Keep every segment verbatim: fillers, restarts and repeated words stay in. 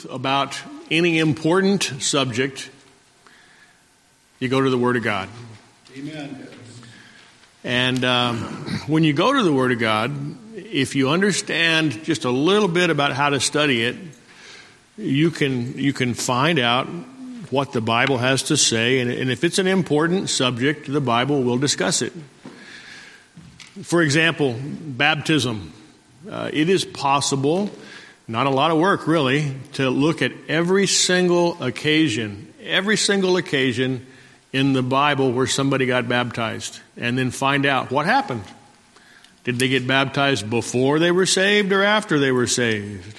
About any important subject, you go to the Word of God. Amen. And um, when you go to the Word of God, if you understand just a little bit about how to study it, you can you can find out what the Bible has to say. And, and if it's an important subject, the Bible will discuss it. For example, baptism. Uh, it is possible, not a lot of work really, to look at every single occasion, every single occasion in the Bible where somebody got baptized, and then find out what happened. Did they get baptized before they were saved or after they were saved?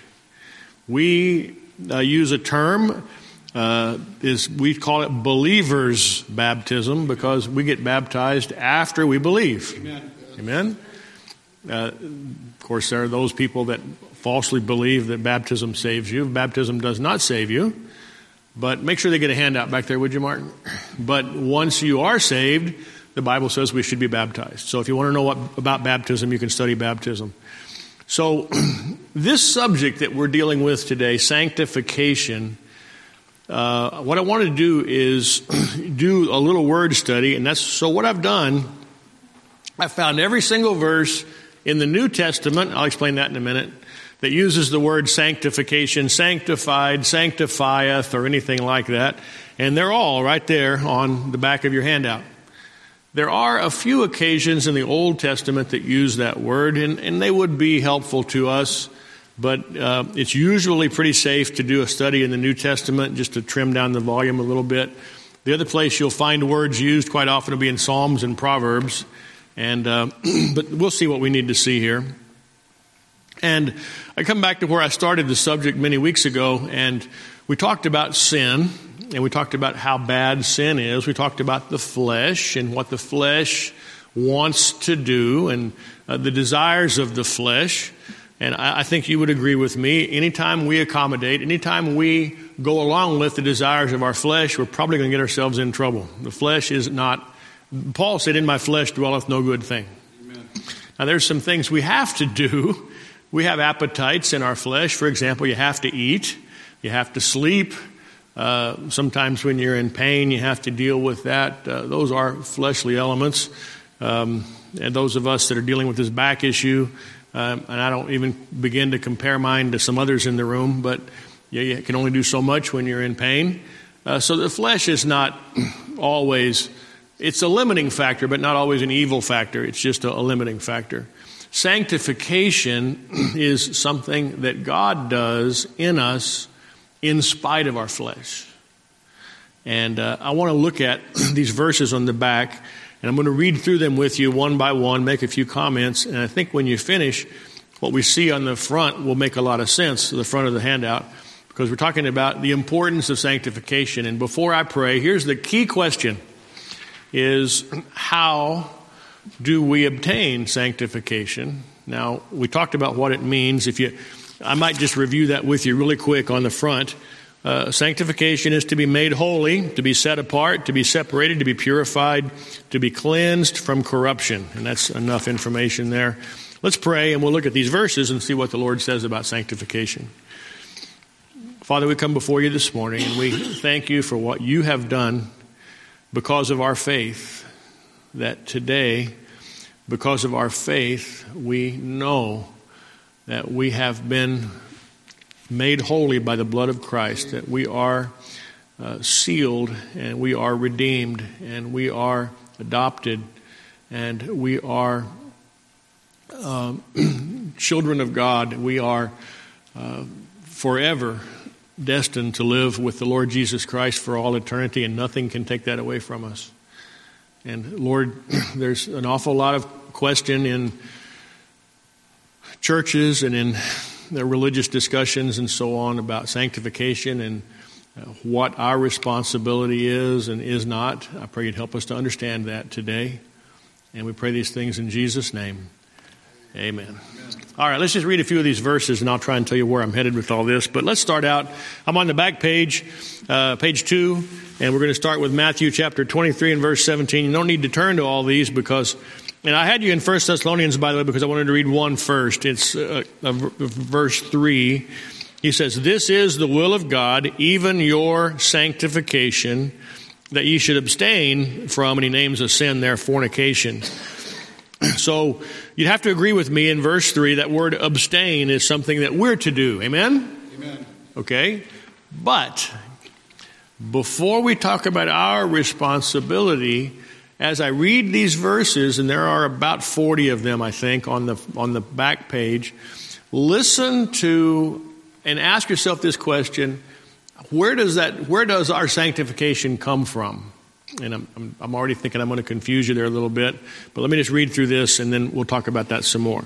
We uh, use a term, uh, is we call it believer's baptism, because we get baptized after we believe. Amen. Amen? Uh, of course, there are those people that falsely believe that baptism saves you. Baptism does not save you. But make sure they get a handout back there, would you, Martin? But once you are saved, the Bible says we should be baptized. So if you want to know what about baptism, you can study baptism. So this subject that we're dealing with today, sanctification, uh, what I want to do is do a little word study. And that's so what I've done, I found every single verse in the New Testament, I'll explain that in a minute, that uses the word sanctification, sanctified, sanctifieth, or anything like that. And they're all right there on the back of your handout. There are a few occasions in the Old Testament that use that word, and, and they would be helpful to us. But uh, it's usually pretty safe to do a study in the New Testament just to trim down the volume a little bit. The other place you'll find words used quite often will be in Psalms and Proverbs. And uh, but we'll see what we need to see here. And I come back to where I started the subject many weeks ago, and we talked about sin, and we talked about how bad sin is. We talked about the flesh and what the flesh wants to do, and uh, the desires of the flesh. And I, I think you would agree with me, anytime we accommodate, anytime we go along with the desires of our flesh, we're probably going to get ourselves in trouble. The flesh is not, Paul said, in my flesh dwelleth no good thing. Amen. Now there's some things we have to do. We have appetites in our flesh. For example, you have to eat. You have to sleep. Uh, sometimes when you're in pain, you have to deal with that. Uh, those are fleshly elements. Um, and those of us that are dealing with this back issue, um, and I don't even begin to compare mine to some others in the room, but yeah, you can only do so much when you're in pain. Uh, so the flesh is not always, it's a limiting factor, but not always an evil factor. It's just a, a limiting factor. Sanctification is something that God does in us in spite of our flesh. And uh, I want to look at these verses on the back, and I'm going to read through them with you one by one, make a few comments, and I think when you finish, what we see on the front will make a lot of sense, the front of the handout, because we're talking about the importance of sanctification. And before I pray, here's the key question, is how do we obtain sanctification? Now, we talked about what it means. If you, I might just review that with you really quick on the front. Uh, sanctification is to be made holy, to be set apart, to be separated, to be purified, to be cleansed from corruption. And that's enough information there. Let's pray, and we'll look at these verses and see what the Lord says about sanctification. Father, we come before you this morning, and we thank you for what you have done because of our faith. That today, because of our faith, we know that we have been made holy by the blood of Christ, that we are uh, sealed and we are redeemed and we are adopted and we are uh, children of God. We are uh, forever destined to live with the Lord Jesus Christ for all eternity, and nothing can take that away from us. And Lord, there's an awful lot of question in churches and in the religious discussions and so on about sanctification and uh, what our responsibility is and is not. I pray you'd help us to understand that today. And we pray these things in Jesus' name. Amen. Amen. All right, let's just read a few of these verses, and I'll try and tell you where I'm headed with all this. But let's start out. I'm on the back page, uh, page two, and we're going to start with Matthew chapter twenty-three and verse seventeen. You don't need to turn to all these because, and I had you in First Thessalonians, by the way, because I wanted to read one first. It's uh, uh, verse three. He says, this is the will of God, even your sanctification, that ye should abstain from, and he names a sin there, fornication. So you'd have to agree with me in verse three, that word abstain is something that we're to do. Amen? Amen. Okay? But before we talk about our responsibility, as I read these verses, and there are about forty of them, I think, on the on the back page, listen to and ask yourself this question: Where does that? Where does our sanctification come from? And I'm, I'm, I'm already thinking I'm going to confuse you there a little bit, but let me just read through this, and then we'll talk about that some more.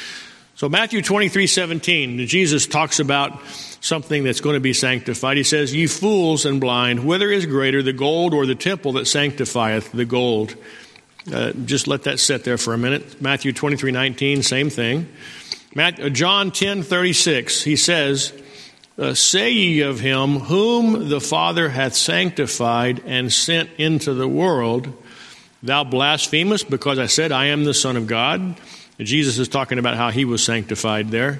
So Matthew twenty-three seventeen, Jesus talks about something that's going to be sanctified. He says, "Ye fools and blind, whether is greater, the gold or the temple that sanctifieth the gold?" Uh, just let that sit there for a minute. Matthew twenty-three nineteen, same thing. Matt, uh, John ten thirty-six, he says, Uh, say ye of him whom the Father hath sanctified and sent into the world, thou blasphemest, because I said I am the Son of God. Jesus is talking about how he was sanctified there.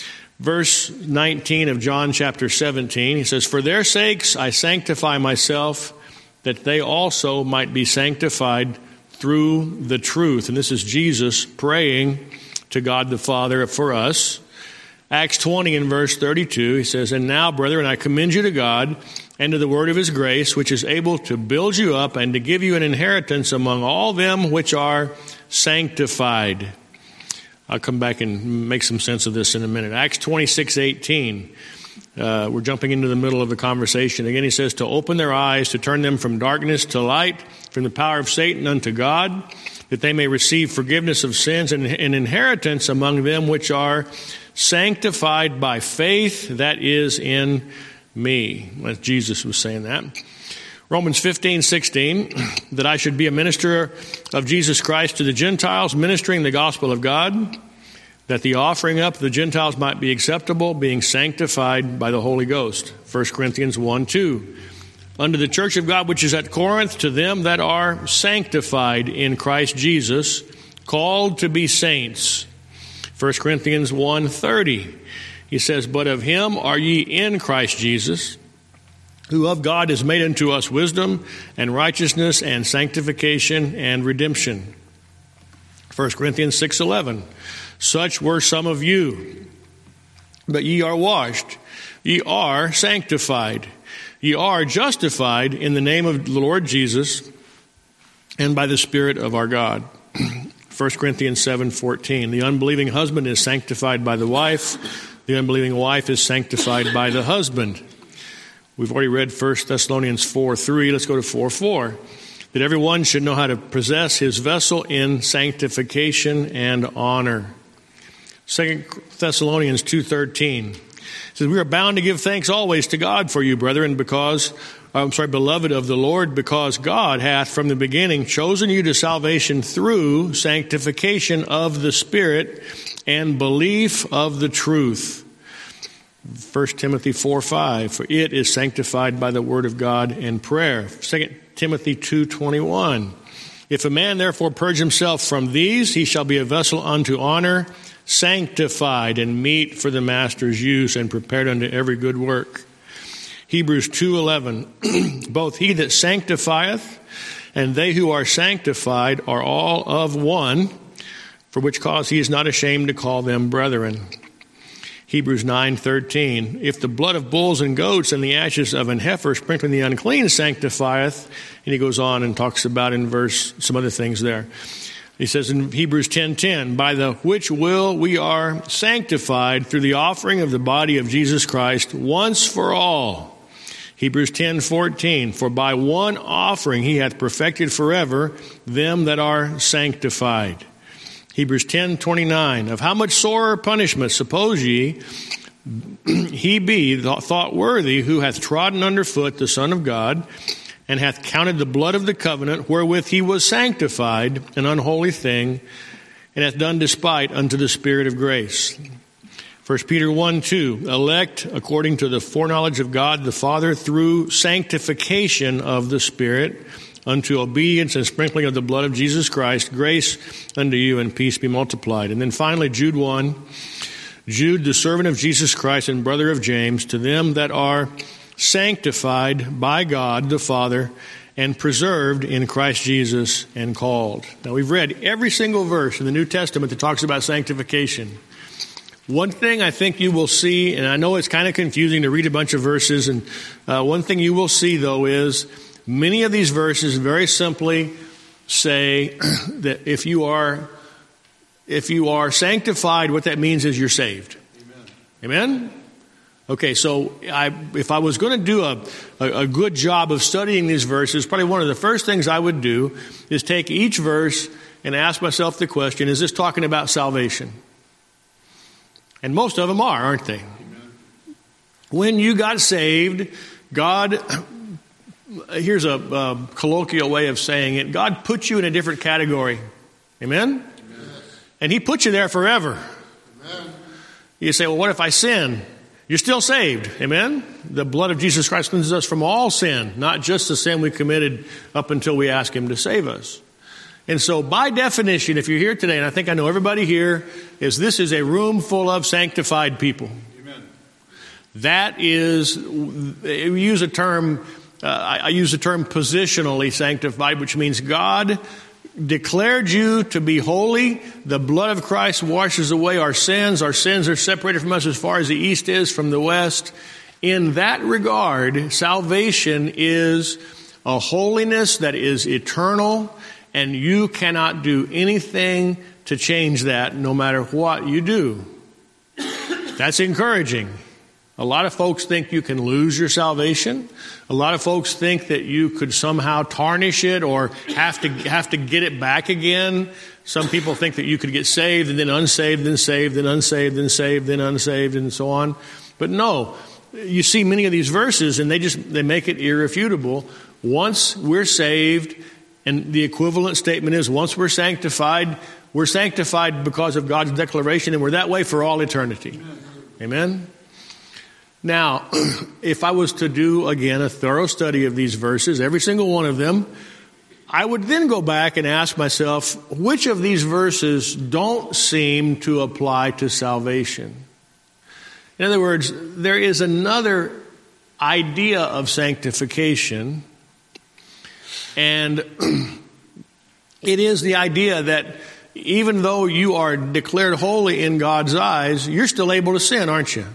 Verse nineteen of John chapter seventeen, he says, For their sakes I sanctify myself, that they also might be sanctified through the truth. And this is Jesus praying to God the Father for us. Acts twenty in verse thirty-two, he says, And now, brethren, I commend you to God and to the word of his grace, which is able to build you up and to give you an inheritance among all them which are sanctified. I'll come back and make some sense of this in a minute. Acts twenty-six eighteen, uh, we're jumping into the middle of the conversation. Again, he says, To open their eyes, to turn them from darkness to light, from the power of Satan unto God, that they may receive forgiveness of sins and an inheritance among them which are sanctified by faith that is in me. Jesus was saying that. Romans fifteen sixteen, that I should be a minister of Jesus Christ to the Gentiles, ministering the gospel of God, that the offering up of the Gentiles might be acceptable, being sanctified by the Holy Ghost. First Corinthians one two, unto the church of God which is at Corinth, to them that are sanctified in Christ Jesus, called to be saints. First Corinthians one thirty, he says, But of him are ye in Christ Jesus, who of God is made unto us wisdom and righteousness and sanctification and redemption. First Corinthians six eleven, Such were some of you, but ye are washed, ye are sanctified, ye are justified in the name of the Lord Jesus and by the Spirit of our God. First Corinthians seven fourteen, the unbelieving husband is sanctified by the wife, the unbelieving wife is sanctified by the husband. We've already read First Thessalonians four three. Let's go to four four. That everyone should know how to possess his vessel in sanctification and honor. Second Thessalonians two thirteen says, We are bound to give thanks always to God for you, brethren, because, I'm sorry, beloved of the Lord, because God hath from the beginning chosen you to salvation through sanctification of the Spirit and belief of the truth. First Timothy four five, for it is sanctified by the word of God and prayer. Second Timothy two twenty-one, if a man therefore purge himself from these, he shall be a vessel unto honor, sanctified and meet for the master's use, and prepared unto every good work. Hebrews two eleven, both he that sanctifieth and they who are sanctified are all of one, for which cause he is not ashamed to call them brethren. Hebrews nine thirteen, if the blood of bulls and goats and the ashes of an heifer sprinkling the unclean sanctifieth, and he goes on and talks about in verse some other things there. He says in Hebrews ten ten, by the which will we are sanctified through the offering of the body of Jesus Christ once for all. Hebrews ten fourteen, for by one offering he hath perfected forever them that are sanctified. Hebrews ten twenty-nine, of how much sorer punishment suppose ye he be thought worthy who hath trodden under foot the Son of God, and hath counted the blood of the covenant wherewith he was sanctified an unholy thing, and hath done despite unto the Spirit of grace. First Peter one two, elect according to the foreknowledge of God the Father through sanctification of the Spirit, unto obedience and sprinkling of the blood of Jesus Christ, grace unto you and peace be multiplied. And then finally, Jude one. Jude, the servant of Jesus Christ and brother of James, to them that are sanctified by God the Father and preserved in Christ Jesus and called. Now, we've read every single verse in the New Testament that talks about sanctification. One thing I think you will see, and I know it's kind of confusing to read a bunch of verses, and uh, one thing you will see, though, is many of these verses very simply say that if you are if you are sanctified, what that means is you're saved. Amen? Amen? Okay, so I, if I was going to do a, a, a good job of studying these verses, probably one of the first things I would do is take each verse and ask myself the question, is this talking about salvation? And most of them are, aren't they? Amen. When you got saved, God, here's a, a colloquial way of saying it, God put you in a different category. Amen? Amen. And He put you there forever. Amen. You say, well, what if I sin? You're still saved. Amen? The blood of Jesus Christ cleanses us from all sin, not just the sin we committed up until we ask Him to save us. And so by definition, if you're here today, and I think I know everybody here, is this is a room full of sanctified people. Amen. That is, we use a term, uh, I, I use the term positionally sanctified, which means God declared you to be holy. The blood of Christ washes away our sins. Our sins are separated from us as far as the east is from the west. In that regard, salvation is a holiness that is eternal, and you cannot do anything to change that no matter what you do. That's encouraging. A lot of folks think you can lose your salvation. A lot of folks think that you could somehow tarnish it or have to have to get it back again. Some people think that you could get saved and then unsaved, then saved, then unsaved, then saved, then unsaved, and so on. But no, you see many of these verses and they just they make it irrefutable. Once we're saved, and the equivalent statement is once we're sanctified, we're sanctified because of God's declaration, and we're that way for all eternity. Amen? Now, if I was to do, again, a thorough study of these verses, every single one of them, I would then go back and ask myself, which of these verses don't seem to apply to salvation? In other words, there is another idea of sanctification, and it is the idea that even though you are declared holy in God's eyes, you're still able to sin, aren't you?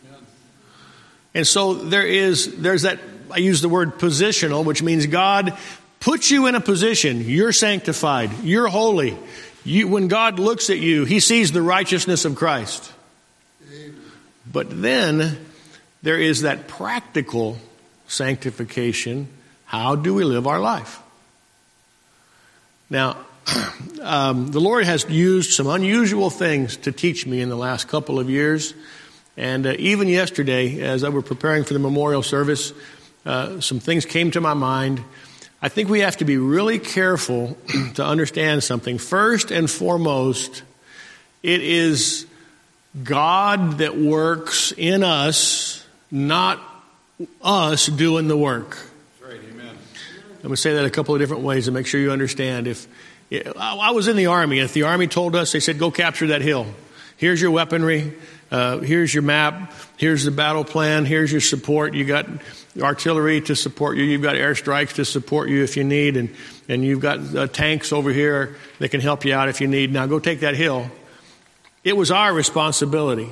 And so there is, there's that, I use the word positional, which means God puts you in a position. You're sanctified. You're holy. You, when God looks at you, He sees the righteousness of Christ. Amen. But then there is that practical sanctification. How do we live our life? Now, um, the Lord has used some unusual things to teach me in the last couple of years. And uh, even yesterday, as I were preparing for the memorial service, uh, some things came to my mind. I think we have to be really careful to understand something. First and foremost, it is God that works in us, not us doing the work. That's right, amen. I'm going to say that a couple of different ways to make sure you understand. If I was in the Army, if the Army told us, they said, go capture that hill. Here's your weaponry. Uh, here's your map. Here's the battle plan. Here's your support. You got artillery to support you. You've got airstrikes to support you if you need. And, and you've got uh, tanks over here that can help you out if you need. Now go take that hill. It was our responsibility.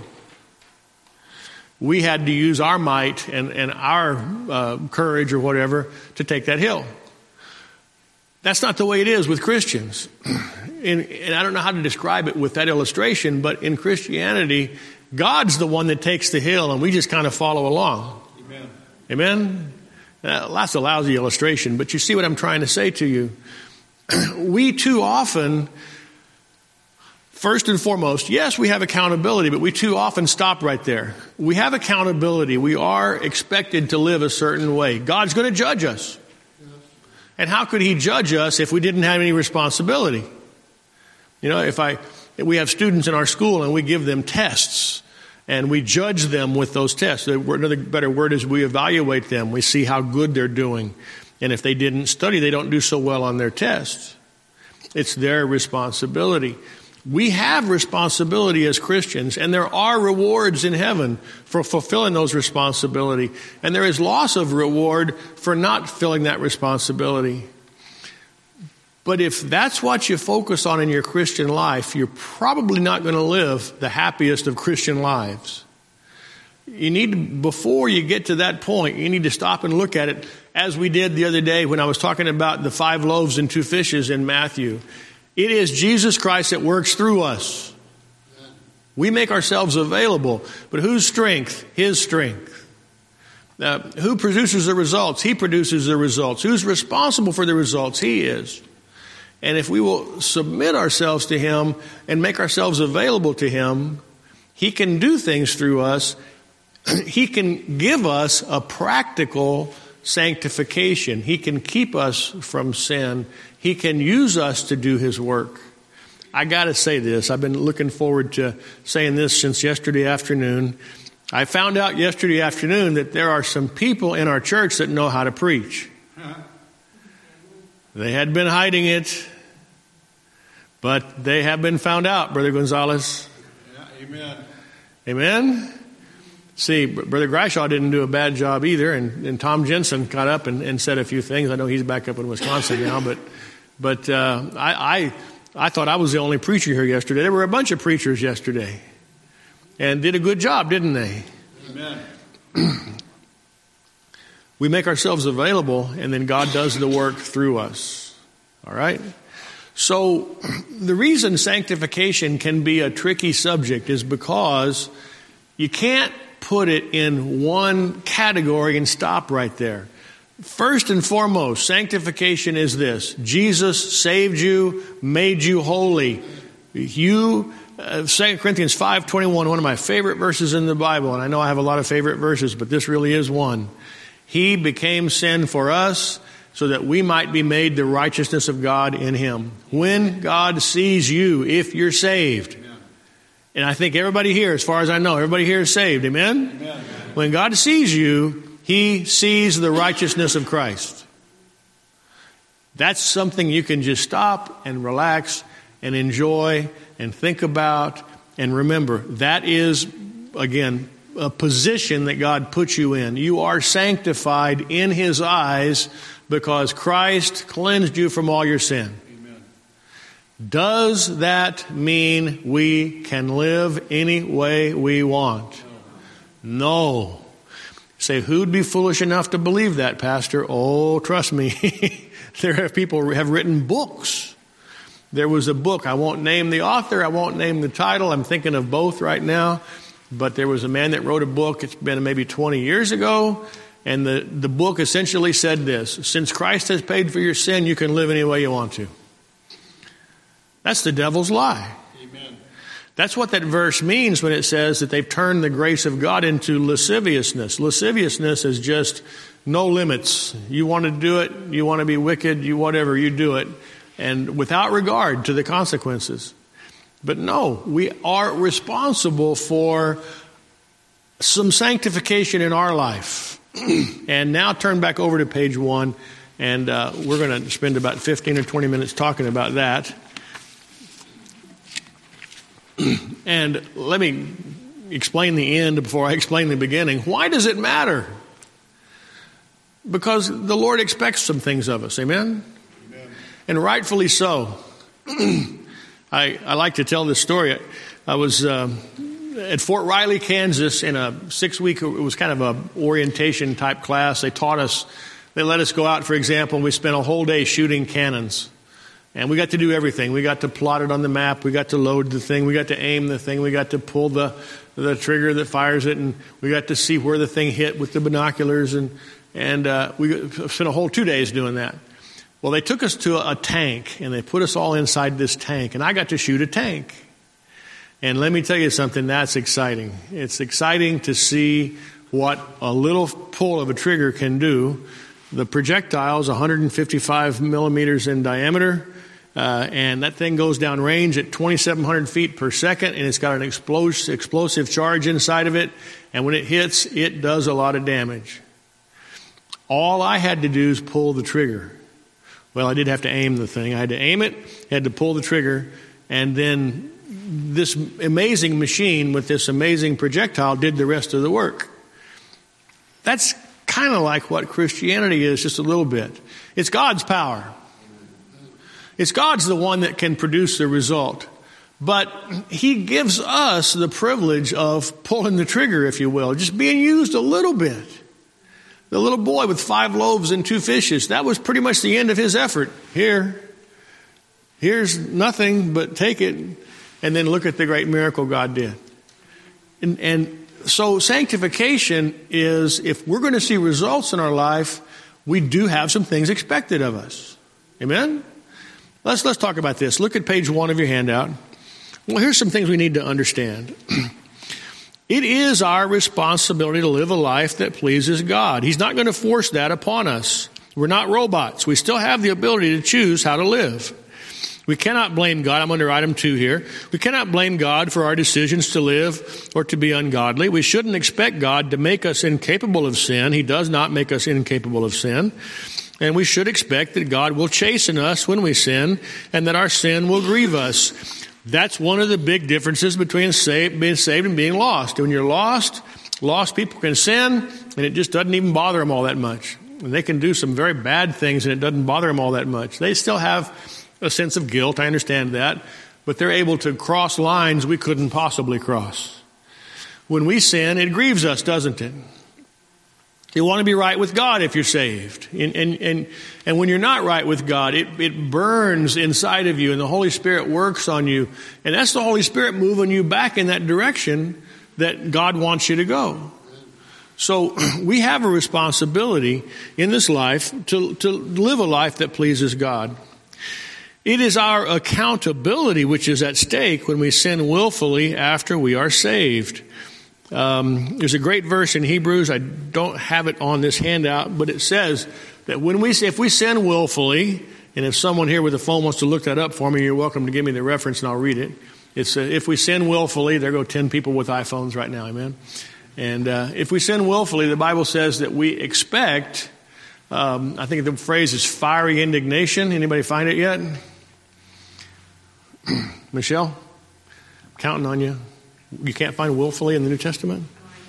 We had to use our might and, and our uh, courage or whatever to take that hill. That's not the way it is with Christians. And, and I don't know how to describe it with that illustration, but in Christianity, God's the one that takes the hill and we just kind of follow along. Amen. Amen? Uh, that's a lousy illustration, but you see what I'm trying to say to you. We too often, first and foremost, yes, we have accountability, but we too often stop right there. We have accountability. We are expected to live a certain way. God's going to judge us. And how could He judge us if we didn't have any responsibility? You know, if I, we have students in our school and we give them tests and we judge them with those tests. Another better word is we evaluate them. We see how good they're doing. And if they didn't study, they don't do so well on their tests. It's their responsibility. We have responsibility as Christians, and there are rewards in heaven for fulfilling those responsibility. And there is loss of reward for not filling that responsibility. But if that's what you focus on in your Christian life, you're probably not going to live the happiest of Christian lives. You need to, before you get to that point, you need to stop and look at it, as we did the other day when I was talking about the five loaves and two fishes in Matthew. It is Jesus Christ that works through us. We make ourselves available, but whose strength? His strength. Uh, who produces the results? He produces the results. Who's responsible for the results? He is. And if we will submit ourselves to Him and make ourselves available to Him, He can do things through us. He can give us a practical sanctification. He can keep us from sin. He can use us to do His work. I got to say this. I've been looking forward to saying this since yesterday afternoon. I found out yesterday afternoon that there are some people in our church that know how to preach. They had been hiding it, but they have been found out, Brother Gonzalez. Yeah, amen. Amen? See, Brother Grishaw didn't do a bad job either, and, and Tom Jensen got up and, and said a few things. I know he's back up in Wisconsin now, but but uh, I, I I thought I was the only preacher here yesterday. There were a bunch of preachers yesterday, and did a good job, didn't they? Amen. We make ourselves available, and then God does the work through us. All right? So the reason sanctification can be a tricky subject is because you can't put it in one category and stop right there. First and foremost, sanctification is this. Jesus saved you, made you holy. You, uh, Second Corinthians five twenty-one, one of my favorite verses in the Bible, and I know I have a lot of favorite verses, but this really is one. He became sin for us so that we might be made the righteousness of God in Him. When God sees you, if you're saved, and I think everybody here, as far as I know, everybody here is saved. Amen? Amen. When God sees you, He sees the righteousness of Christ. That's something you can just stop and relax and enjoy and think about and remember. That is, again, a position that God puts you in. You are sanctified in His eyes because Christ cleansed you from all your sin. Does that mean we can live any way we want? No. Say, who'd be foolish enough to believe that, Pastor? Oh, trust me. There are people who have written books. There was a book. I won't name the author. I won't name the title. I'm thinking of both right now. But there was a man that wrote a book. It's been maybe twenty years ago. And the, the book essentially said this: since Christ has paid for your sin, you can live any way you want to. That's the devil's lie. Amen. That's what that verse means when it says that they've turned the grace of God into lasciviousness. Lasciviousness is just no limits. You want to do it, you want to be wicked, you whatever, you do it, and without regard to the consequences. But no, we are responsible for some sanctification in our life. And now turn back over to page one, and uh, we're going to spend about fifteen or twenty minutes talking about that. And let me explain the end before I explain the beginning. Why does it matter? Because the Lord expects some things of us. Amen? Amen. And rightfully so. I, I like to tell this story. I was uh, at Fort Riley, Kansas, in a six-week, it was kind of a orientation type class. They taught us, they let us go out, for example, and we spent a whole day shooting cannons. And we got to do everything. We got to plot it on the map. We got to load the thing. We got to aim the thing. We got to pull the, the trigger that fires it. And we got to see where the thing hit with the binoculars. And, and uh, we spent a whole two days doing that. Well, they took us to a tank, and they put us all inside this tank. And I got to shoot a tank. And let me tell you something, that's exciting. It's exciting to see what a little pull of a trigger can do. The projectile is one hundred fifty-five millimeters in diameter. Uh, and that thing goes down range at twenty-seven hundred feet per second, and it's got an explosive, explosive charge inside of it. And when it hits, it does a lot of damage. All I had to do is pull the trigger. Well, I did have to aim the thing. I had to aim it, had to pull the trigger, and then this amazing machine with this amazing projectile did the rest of the work. That's kind of like what Christianity is, just a little bit. It's God's power. It's God's the one that can produce the result. But he gives us the privilege of pulling the trigger, if you will, just being used a little bit. The little boy with five loaves and two fishes, that was pretty much the end of his effort. Here, here's nothing, but take it, and then look at the great miracle God did. And, and so sanctification is, if we're going to see results in our life, we do have some things expected of us. Amen? Let's, let's talk about this. Look at page one of your handout. Well, here's some things we need to understand. It is our responsibility to live a life that pleases God. He's not going to force that upon us. We're not robots. We still have the ability to choose how to live. We cannot blame God. I'm under item two here. We cannot blame God for our decisions to live or to be ungodly. We shouldn't expect God to make us incapable of sin. He does not make us incapable of sin. And we should expect that God will chasten us when we sin and that our sin will grieve us. That's one of the big differences between saved, being saved and being lost. When you're lost, lost people can sin, and it just doesn't even bother them all that much. And they can do some very bad things, and it doesn't bother them all that much. They still have a sense of guilt, I understand that, but they're able to cross lines we couldn't possibly cross. When we sin, it grieves us, doesn't it? You want to be right with God if you're saved. And, and, and, and when you're not right with God, it, it burns inside of you, and the Holy Spirit works on you. And that's the Holy Spirit moving you back in that direction that God wants you to go. So we have a responsibility in this life to, to live a life that pleases God. It is our accountability which is at stake when we sin willfully after we are saved. Um, there's a great verse in Hebrews. I don't have it on this handout, but it says that when we, if we sin willfully, and if someone here with a phone wants to look that up for me, you're welcome to give me the reference and I'll read it. It's uh, if we sin willfully, there go ten people with iPhones right now, amen. And uh, if we sin willfully, the Bible says that we expect. Um, I think the phrase is fiery indignation. Anybody find it yet? Michelle, I'm counting on you. You can't find willfully in the New Testament?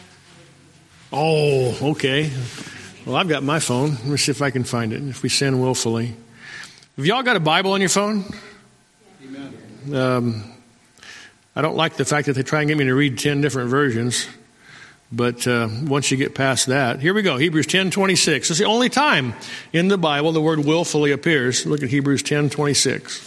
Oh, okay. Well, I've got my phone. Let me see if I can find it. If we sin willfully. Have y'all got a Bible on your phone? Amen. Um, I don't like the fact that they try and get me to read ten different versions. But uh, once you get past that, here we go. Hebrews ten twenty-six. It's the only time in the Bible the word willfully appears. Look at Hebrews ten twenty-six.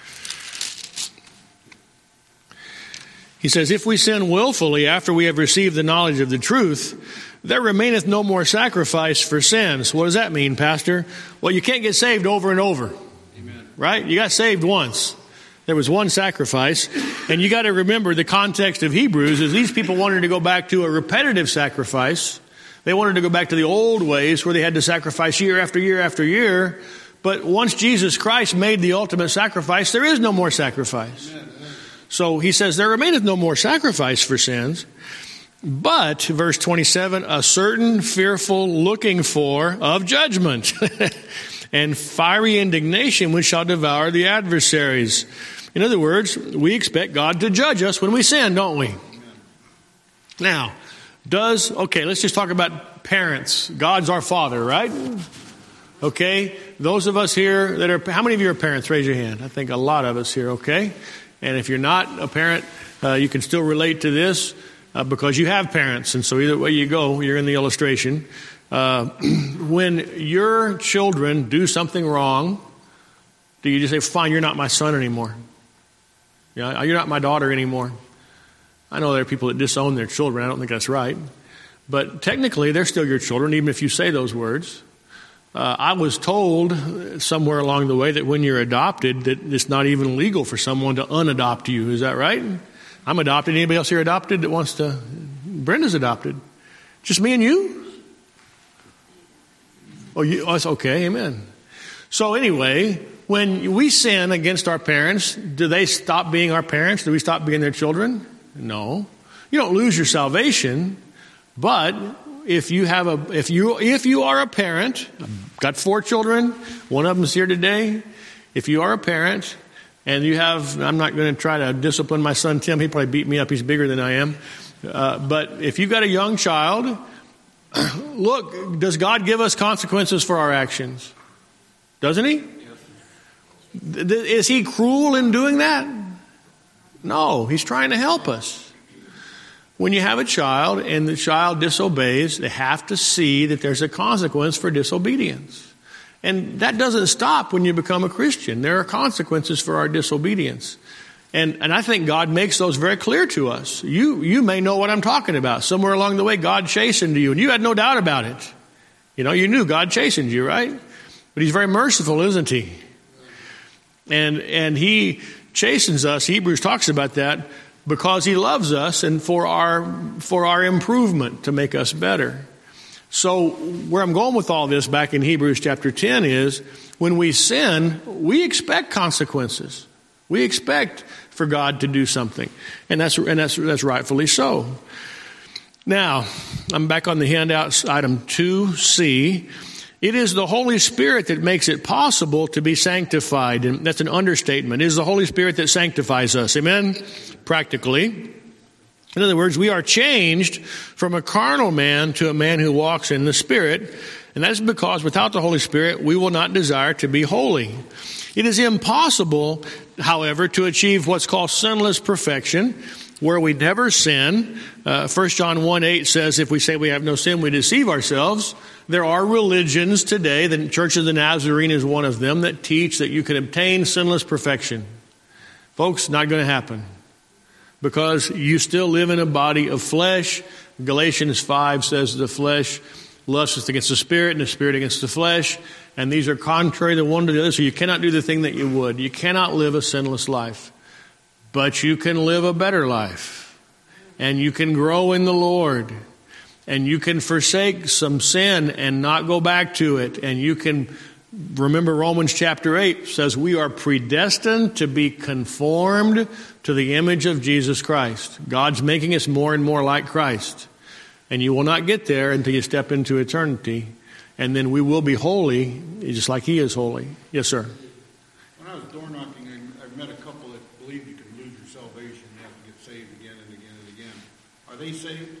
He says, if we sin willfully after we have received the knowledge of the truth, there remaineth no more sacrifice for sins. What does that mean, Pastor? Well, you can't get saved over and over. Amen. Right? You got saved once. There was one sacrifice. And you got to remember the context of Hebrews is these people wanted to go back to a repetitive sacrifice. They wanted to go back to the old ways where they had to sacrifice year after year after year. But once Jesus Christ made the ultimate sacrifice, there is no more sacrifice. Amen. So he says, there remaineth no more sacrifice for sins, but, verse twenty-seven, a certain fearful looking for of judgment and fiery indignation which shall devour the adversaries. In other words, we expect God to judge us when we sin, don't we? Now, does, okay, let's just talk about parents. God's our Father, right? Okay, those of us here that are, how many of you are parents? Raise your hand. I think a lot of us here, okay? And if you're not a parent, uh, you can still relate to this uh, because you have parents. And so either way you go, you're in the illustration. Uh, when your children do something wrong, do you just say, fine, you're not my son anymore? You know, you're not my daughter anymore. I know there are people that disown their children. I don't think that's right. But technically, they're still your children, even if you say those words. Uh, I was told somewhere along the way that when you're adopted, that it's not even legal for someone to unadopt you. Is that right? I'm adopted. Anybody else here adopted that wants to? Brenda's adopted. Just me and you? Oh, you, oh, it's okay. Amen. So anyway, when we sin against our parents, do they stop being our parents? Do we stop being their children? No. You don't lose your salvation, but if you have a, if you, if you are a parent, I've got four children, one of them's here today. If you are a parent, And you have, I'm not going to try to discipline my son Tim. He'd probably beat me up. He's bigger than I am. Uh, but if you've got a young child, look, does God give us consequences for our actions? Doesn't he? Yes. Is he cruel in doing that? No, he's trying to help us. When you have a child and the child disobeys, they have to see that there's a consequence for disobedience. And that doesn't stop when you become a Christian. There are consequences for our disobedience. And and I think God makes those very clear to us. You you may know what I'm talking about. Somewhere along the way, God chastened you, and you had no doubt about it. You know, you knew God chastened you, right? But he's very merciful, isn't he? And and he chastens us. Hebrews talks about that because he loves us and for our for our improvement, to make us better. So where I'm going with all this back in Hebrews chapter ten is when we sin, we expect consequences. We expect for God to do something. And that's and that's that's rightfully so. Now, I'm back on the handouts, item two C. It is the Holy Spirit that makes it possible to be sanctified. And that's an understatement. It is the Holy Spirit that sanctifies us. Amen? Practically. In other words, we are changed from a carnal man to a man who walks in the Spirit. And that's because without the Holy Spirit, we will not desire to be holy. It is impossible, however, to achieve what's called sinless perfection, where we never sin. Uh, First John one eight says, if we say we have no sin, we deceive ourselves. There are religions today, the Church of the Nazarene is one of them, that teach that you can obtain sinless perfection. Folks, not going to happen. Because you still live in a body of flesh. Galatians five says the flesh lusts against the Spirit and the Spirit against the flesh. And these are contrary the one to the other. So you cannot do the thing that you would. You cannot live a sinless life. But you can live a better life. And you can grow in the Lord. And you can forsake some sin and not go back to it. And you can, remember Romans chapter eight says we are predestined to be conformed to the image of Jesus Christ. God's making us more and more like Christ. And you will not get there until you step into eternity. And then we will be holy, just like he is holy. Yes, sir. When I was door knocking, I, I met a couple that believe you can lose your salvation. You have to get saved again and again and again. Are they saved?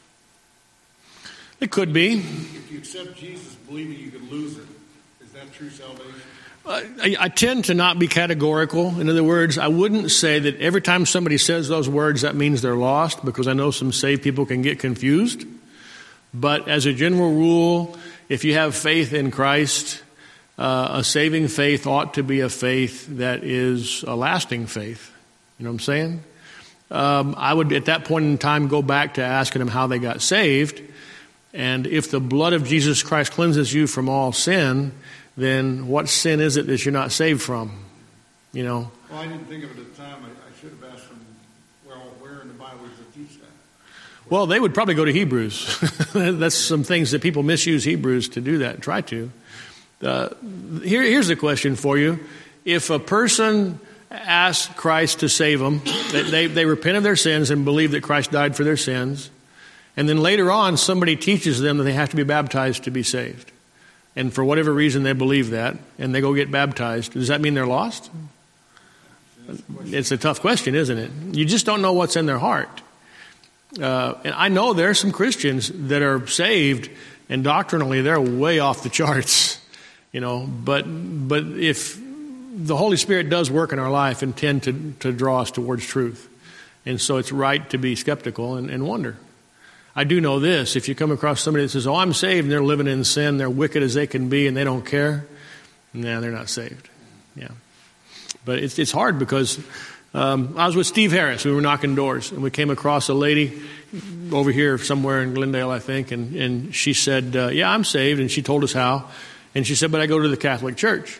It could be. If you accept Jesus, believing you can lose it, is that true salvation? I, I tend to not be categorical. In other words, I wouldn't say that every time somebody says those words, that means they're lost, because I know some saved people can get confused. But as a general rule, if you have faith in Christ, uh, a saving faith ought to be a faith that is a lasting faith. You know what I'm saying? Um, I would, at that point in time, go back to asking them how they got saved. And if the blood of Jesus Christ cleanses you from all sin, then what sin is it that you're not saved from? You know? Well, I didn't think of it at the time. I, I should have asked them, well, where in the Bible does it teach that? Well, they would probably go to Hebrews. That's some things that people misuse Hebrews to do that, try to. Uh, here, here's the question for you. If a person asks Christ to save them, they, they, they repent of their sins and believe that Christ died for their sins, and then later on somebody teaches them that they have to be baptized to be saved, and for whatever reason they believe that, and they go get baptized, does that mean they're lost? It's a tough question, isn't it? You just don't know what's in their heart. Uh, and I know there are some Christians that are saved, and doctrinally they're way off the charts, you know. But but if the Holy Spirit does work in our life and tend to, to draw us towards truth, and so it's right to be skeptical and, and wonder. I do know this: if you come across somebody that says, "Oh, I'm saved," and they're living in sin, they're wicked as they can be, and they don't care, nah, they're not saved. Yeah, but it's it's hard because. Um, I was with Steve Harris. We were knocking doors, and we came across a lady over here somewhere in Glendale, I think, and, and she said, uh, yeah, I'm saved, and she told us how. And she said, but I go to the Catholic Church.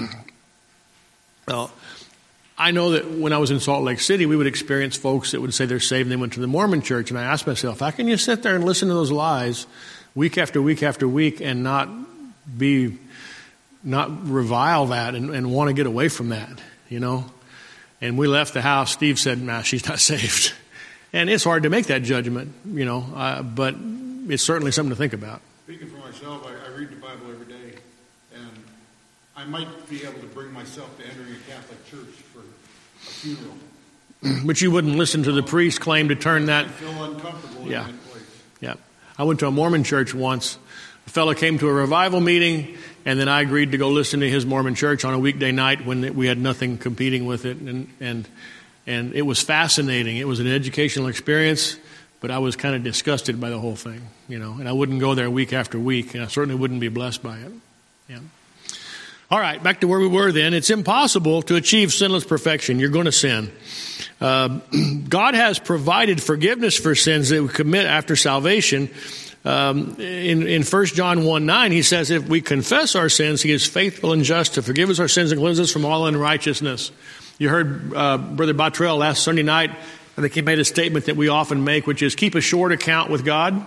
Well, I know that when I was in Salt Lake City, we would experience folks that would say they're saved, and they went to the Mormon Church, and I asked myself, how can you sit there and listen to those lies week after week after week and not be, not revile that and, and want to get away from that, you know? And we left the house. Steve said, nah, she's not saved. And it's hard to make that judgment, you know, uh, but it's certainly something to think about. Speaking for myself, I, I read the Bible every day. And I might be able to bring myself to entering a Catholic church for a funeral. But you wouldn't listen to the priest claim to turn that. I feel uncomfortable Yeah. in that place. Yeah. I went to a Mormon church once. A fellow came to a revival meeting, and then I agreed to go listen to his Mormon church on a weekday night when we had nothing competing with it. And, and, and it was fascinating. It was an educational experience, but I was kind of disgusted by the whole thing, you know, and I wouldn't go there week after week, and I certainly wouldn't be blessed by it. Yeah. All right, back to where we were then. It's impossible to achieve sinless perfection. You're going to sin. Uh, God has provided forgiveness for sins that we commit after salvation. Um, in, in First John one nine, he says, if we confess our sins, he is faithful and just to forgive us our sins and cleanse us from all unrighteousness. You heard uh, Brother Bottrell last Sunday night. I think he made a statement that we often make, which is keep a short account with God.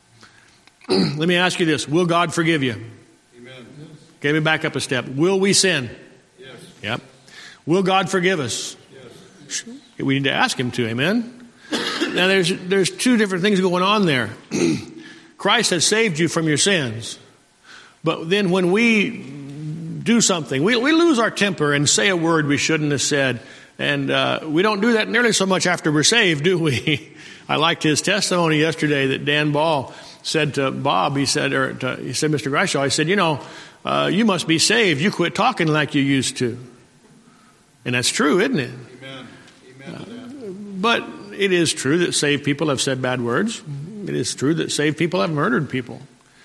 Let me ask you this. Will God forgive you? Amen. Okay, let me back up a step. Will we sin? Yes. Yep. Will God forgive us? Yes. We need to ask him to. Amen? Now, there's there's two different things going on there. Christ has saved you from your sins. But then when we do something, we, we lose our temper and say a word we shouldn't have said. And uh, we don't do that nearly so much after we're saved, do we? I liked his testimony yesterday that Dan Ball said to Bob, he said, or to, he said, Mister Grishaw, he said, you know, uh, you must be saved. You quit talking like you used to. And that's true, isn't it? Amen. Amen to that. Uh, but it is true that saved people have said bad words. It is true that saved people have murdered people.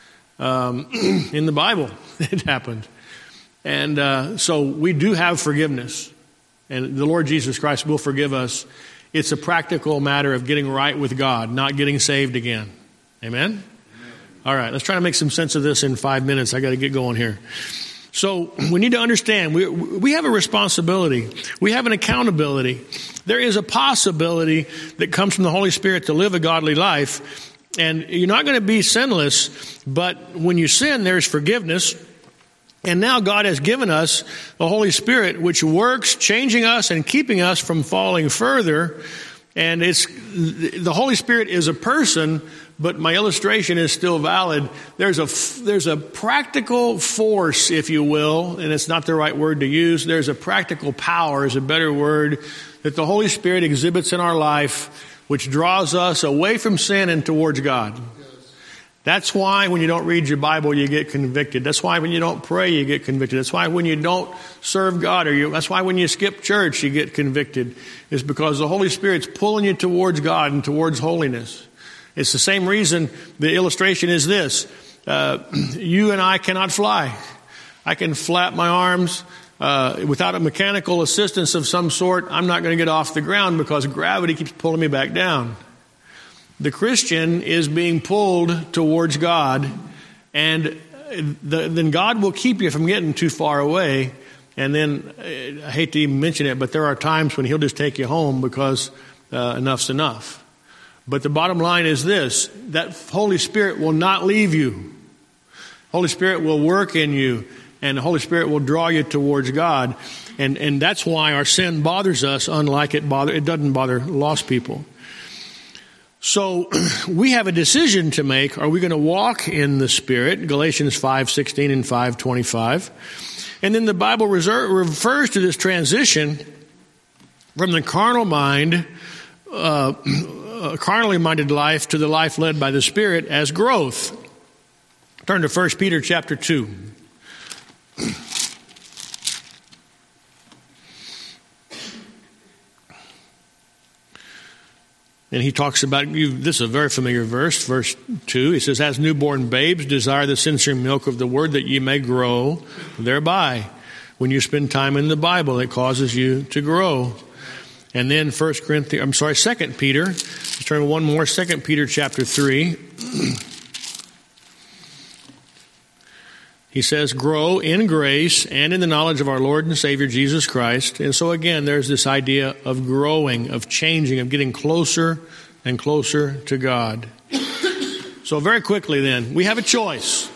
Um, in the Bible, it happened. And uh, so we do have forgiveness. And the Lord Jesus Christ will forgive us. It's a practical matter of getting right with God, not getting saved again. Amen? Amen. All right, let's try to make some sense of this in five minutes. I got to get going here. So we need to understand we we have a responsibility. We have an accountability. There is a possibility that comes from the Holy Spirit to live a godly life. And you're not going to be sinless, but when you sin, there's forgiveness. And now God has given us the Holy Spirit, which works changing us and keeping us from falling further. And it's the Holy Spirit is a person, but my illustration is still valid. There's a there's a practical force, if you will, and it's not the right word to use. There's a practical power, is a better word, that the Holy Spirit exhibits in our life, which draws us away from sin and towards God. That's why when you don't read your Bible, you get convicted. That's why when you don't pray, you get convicted. That's why when you don't serve God, or you, that's why when you skip church, you get convicted. It's because the Holy Spirit's pulling you towards God and towards holiness. It's the same reason the illustration is this. Uh, you and I cannot fly. I can flap my arms. Uh, without a mechanical assistance of some sort, I'm not going to get off the ground because gravity keeps pulling me back down. The Christian is being pulled towards God, and the, then God will keep you from getting too far away. And then, I hate to even mention it, but there are times when he'll just take you home because uh, enough's enough. But the bottom line is this, that Holy Spirit will not leave you. Holy Spirit will work in you, and the Holy Spirit will draw you towards God. And, and that's why our sin bothers us, unlike it bother, it doesn't bother lost people. So we have a decision to make. Are we going to walk in the Spirit? Galatians five sixteen and five twenty-five. And then the Bible reserve, refers to this transition from the carnal mind, uh, a carnally minded life, to the life led by the Spirit as growth. Turn to First Peter chapter two. And he talks about, you. This is a very familiar verse, verse two. He says, as newborn babes, desire the sincere milk of the word that ye may grow thereby. When you spend time in the Bible, it causes you to grow. And then First Corinthians, I'm sorry, Second Peter. Let's turn one more, Second Peter chapter three. He says, grow in grace and in the knowledge of our Lord and Savior Jesus Christ. And so again, there's this idea of growing, of changing, of getting closer and closer to God. So very quickly then, we have a choice.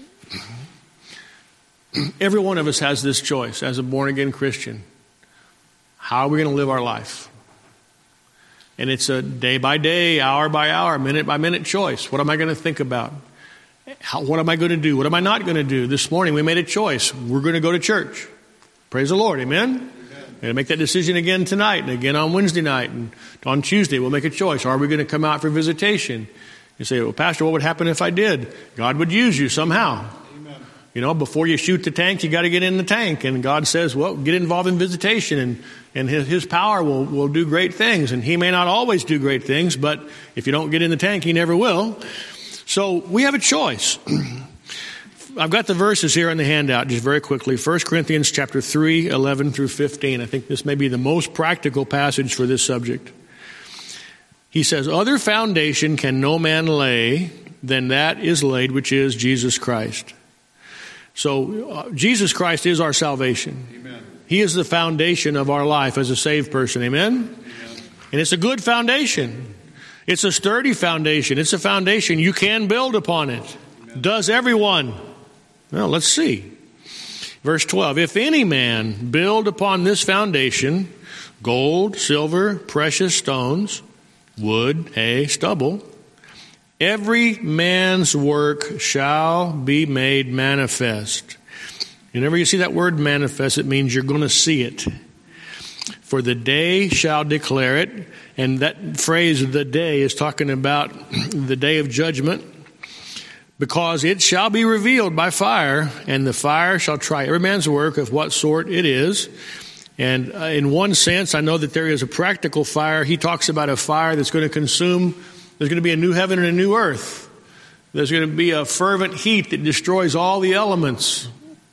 Every one of us has this choice as a born-again Christian. How are we going to live our life? And it's a day by day, hour by hour, minute by minute choice. What am I going to think about? How, what am I going to do? What am I not going to do? This morning we made a choice. We're going to go to church. Praise the Lord. Amen? Amen. We're going to make that decision again tonight and again on Wednesday night. And on Tuesday we'll make a choice. Are we going to come out for visitation? You say, well, Pastor, what would happen if I did? God would use you somehow. Amen. You know, before you shoot the tank, you got to get in the tank. And God says, well, get involved in visitation, and, and his, his power will, will do great things. And he may not always do great things, but if you don't get in the tank, he never will. So we have a choice. I've got the verses here on the handout just very quickly. First Corinthians chapter three, eleven through fifteen. I think this may be the most practical passage for this subject. He says, other foundation can no man lay than that is laid, which is Jesus Christ. So uh, Jesus Christ is our salvation. Amen. He is the foundation of our life as a saved person. Amen? Amen. And it's a good foundation. It's a sturdy foundation. It's a foundation you can build upon it. Amen. Does everyone? Well, let's see. Verse twelve, if any man build upon this foundation gold, silver, precious stones, wood, hay, stubble, every man's work shall be made manifest. Whenever you see that word manifest, it means you're going to see it. For the day shall declare it. And that phrase, the day, is talking about the day of judgment. Because it shall be revealed by fire, and the fire shall try every man's work of what sort it is. And uh, in one sense, I know that there is a practical fire. He talks about a fire that's going to consume. There's going to be a new heaven and a new earth. There's going to be a fervent heat that destroys all the elements.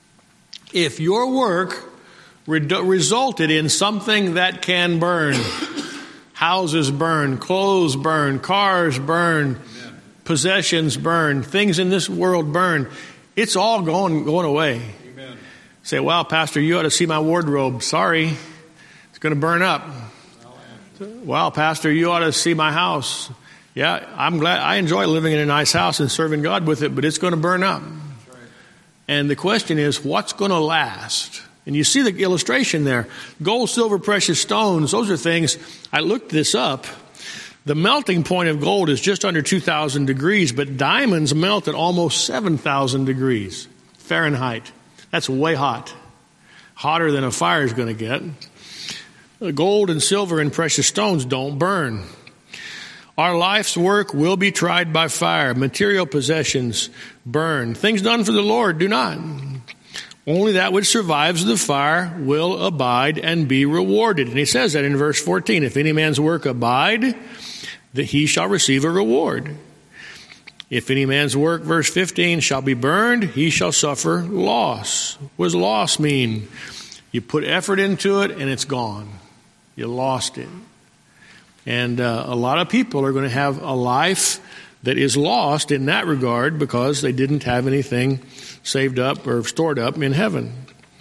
If your work re- resulted in something that can burn, houses burn, clothes burn, cars burn, Amen. Possessions burn, things in this world burn, it's all going, going away. Amen. Say, wow, Pastor, you ought to see my wardrobe. Sorry, it's going to burn up. Wow, Pastor, you ought to see my house. Yeah, I'm glad. I enjoy living in a nice house and serving God with it, but it's going to burn up. That's right. And the question is, what's going to last? And you see the illustration there. Gold, silver, precious stones, those are things. I looked this up. The melting point of gold is just under two thousand degrees, but diamonds melt at almost seven thousand degrees Fahrenheit. That's way hot. Hotter than a fire is going to get. Gold and silver and precious stones don't burn. Our life's work will be tried by fire. Material possessions burn. Things done for the Lord do not. Only that which survives the fire will abide and be rewarded. And he says that in verse fourteen. If any man's work abide, that he shall receive a reward. If any man's work, verse fifteen, shall be burned, he shall suffer loss. What does loss mean? You put effort into it and it's gone. You lost it. And uh, a lot of people are going to have a life that is lost in that regard because they didn't have anything saved up or stored up in heaven.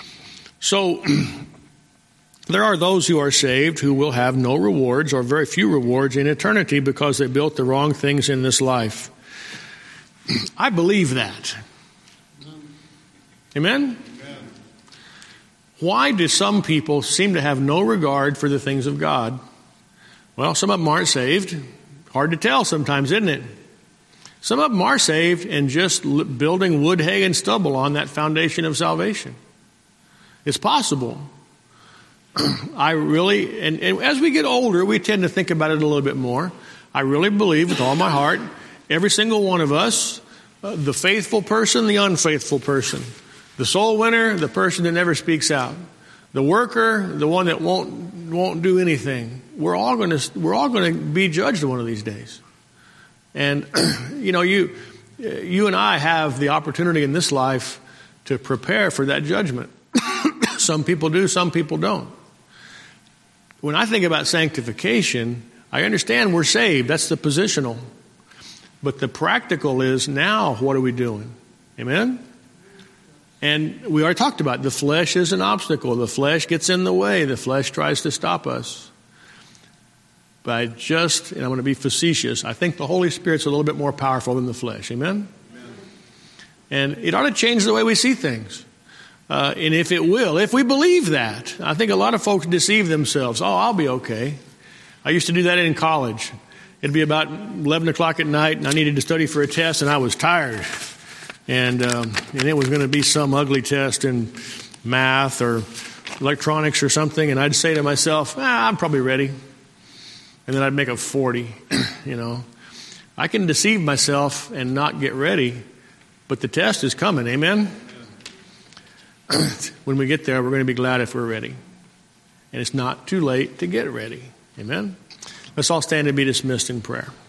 So there are those who are saved who will have no rewards or very few rewards in eternity because they built the wrong things in this life. I believe that. Amen? Amen? Why do some people seem to have no regard for the things of God? Well, some of them aren't saved. Hard to tell sometimes, isn't it? Some of them are saved and just building wood, hay, and stubble on that foundation of salvation. It's possible. I really, and, and as we get older, we tend to think about it a little bit more. I really believe with all my heart, every single one of us, uh, the faithful person, the unfaithful person, the soul winner, the person that never speaks out, the worker, the one that won't won't do anything. We're all going to we're all going to be judged one of these days. And you know, you you and I have the opportunity in this life to prepare for that judgment. Some people do, some people don't. When I think about sanctification, I understand we're saved. That's the positional. But the practical is now, what are we doing? Amen? And we already talked about it. The flesh is an obstacle. The flesh gets in the way. The flesh tries to stop us. But I just, and I'm going to be facetious, I think the Holy Spirit's a little bit more powerful than the flesh. Amen? Amen. And it ought to change the way we see things. Uh, and if it will, if we believe that, I think a lot of folks deceive themselves. Oh, I'll be okay. I used to do that in college. It'd be about eleven o'clock at night, and I needed to study for a test, and I was tired. And, um, and it was going to be some ugly test in math or electronics or something. And I'd say to myself, ah, I'm probably ready. And then I'd make a forty, you know. I can deceive myself and not get ready, but the test is coming, amen? When we get there, we're going to be glad if we're ready. And it's not too late to get ready, amen? Let's all stand and be dismissed in prayer.